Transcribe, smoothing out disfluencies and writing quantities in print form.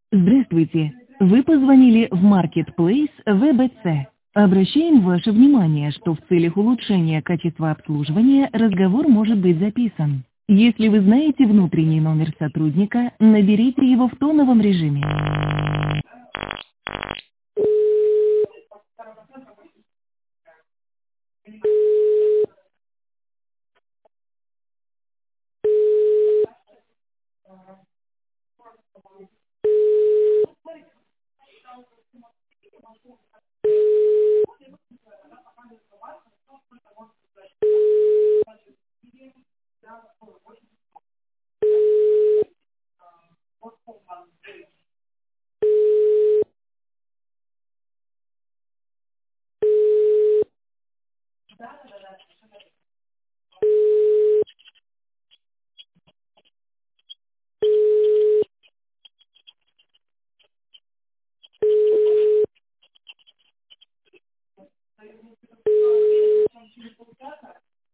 Здравствуйте. Вы позвонили в Marketplace ВБЦ. Обращаем ваше внимание, что в целях улучшения качества обслуживания разговор может быть записан. Если вы знаете внутренний номер сотрудника, наберите его в тоновом режиме.